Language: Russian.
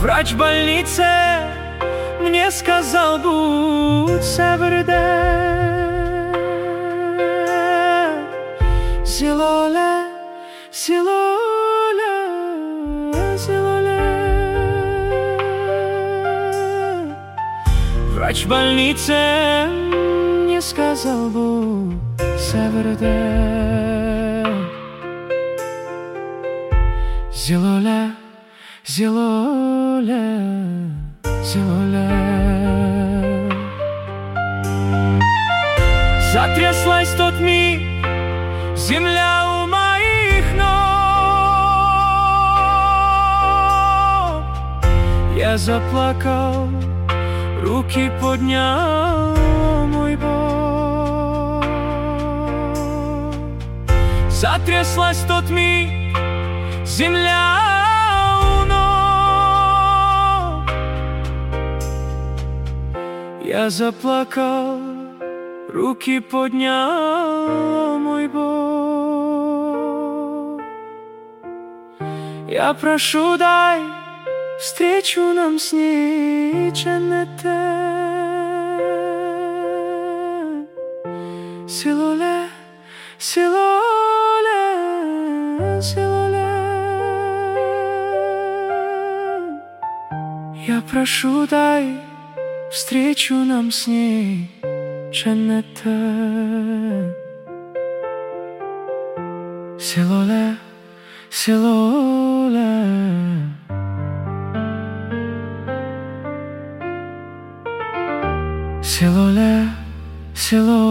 Врач в больнице мне сказал: будь северде. Зилоле, зилоле, зилоле. Врач в больнице мне сказал: будь северде. Зилоле, зилоле, зилоле. Затряслась в тот миг земля у моих ног. Я заплакал, руки поднял, мой Бог. Затряслась в тот миг земля у ног. Я заплакал, руки поднял, мой Бог. Я прошу, дай встречу нам с ней, Джаннете. Силоле, силоле, силоле. Я прошу, дай встречу нам с ней, Джаннете. Силоле, силоле. Силоле, силоле.